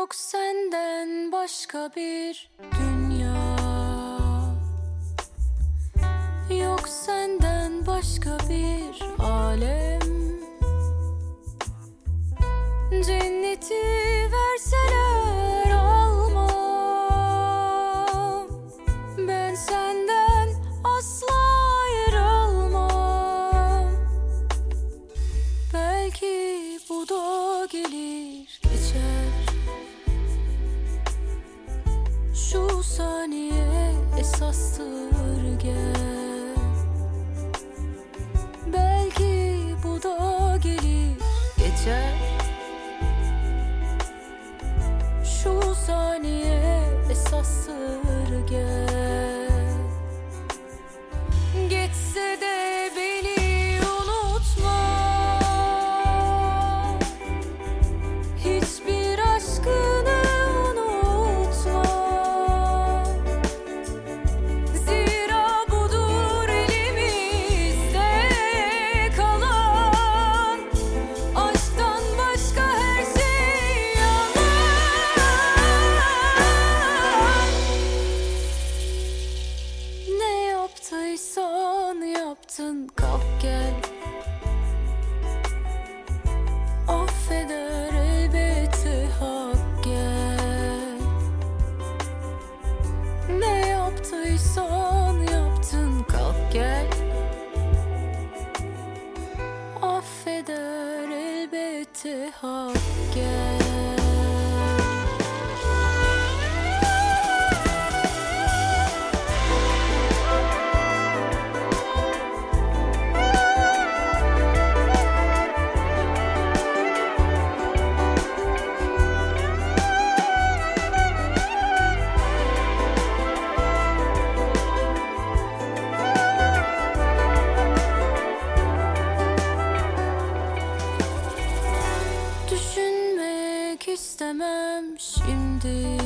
Yok senden başka bir dünya, yok senden başka bir alem. Cenneti verseler almam, ben senden asla ayrılmam. Belki bu da gelir geçer, şu saniye esastır gel. Belki bu da gelir geçer, şu saniye esastır gel. Geçse de beni unutma, hiçbir aşkını unutma. Zira budur elimizde kalan, aşktan başka her şey yalan. Ne yaptıysan yaptın, kalk gel. Affeder elbette hak gel. Ne yaptıysan yaptın, kalk gel. Affeder elbette hak gel. Düşünmek istemem şimdi,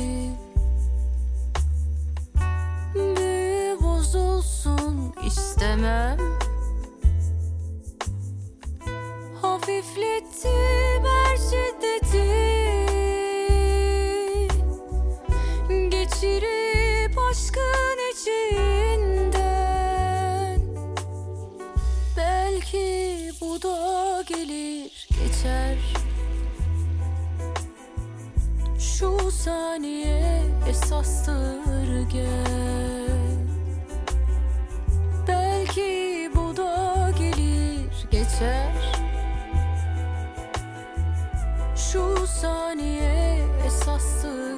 büyü bozulsun istemem. Hafiflettim her şiddeti, geçirip aşkın içinden. Belki bu da gelir geçer, şu saniye esastır gel. Belki bu da gelir geçer, şu saniye esastır